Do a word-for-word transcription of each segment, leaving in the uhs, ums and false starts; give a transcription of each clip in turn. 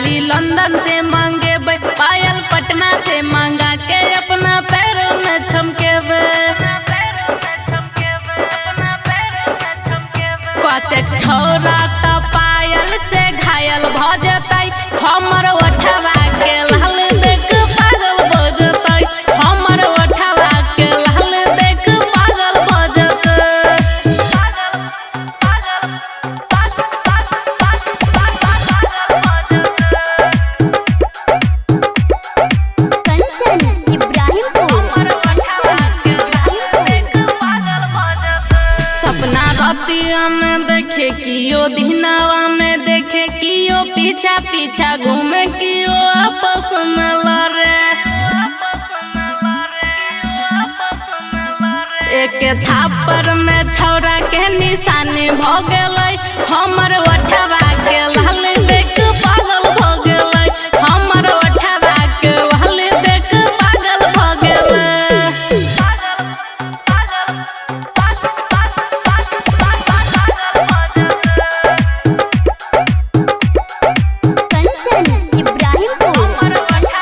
लाली लंदन से मांगे पायल पटना से मांगा के अपना पैरों में छमकेबे कतेक छौरा त पायल से घायल भ जतै हमर ओठवा के लाल देख पागल भ जतै हमर ओठवा के लाल देख पागल भ जतै कंचन इब्राहिमपुर सपना रतिया में देखे कियो दिनावा में देखे कियो पीछा पीछा घूमे कियो आपस में लड़े एक थापर में छौरा के निशानी भ गेलै हमर ओठवा के लाल देख पागल भ गेलै हमर ओठवा के लाल देख पागल भ गेलै कंचन इब्राहिमपुर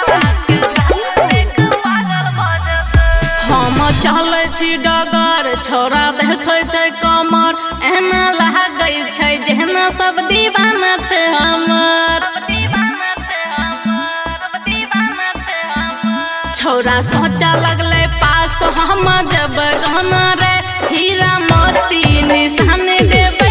हम चले छी डगर छौरा देखे छै कमर एना लागै छै जेना सब दीवाना छै हमर छौरा सोचा लगले पास हम जब गहना रे हीरा मोती निशान देबै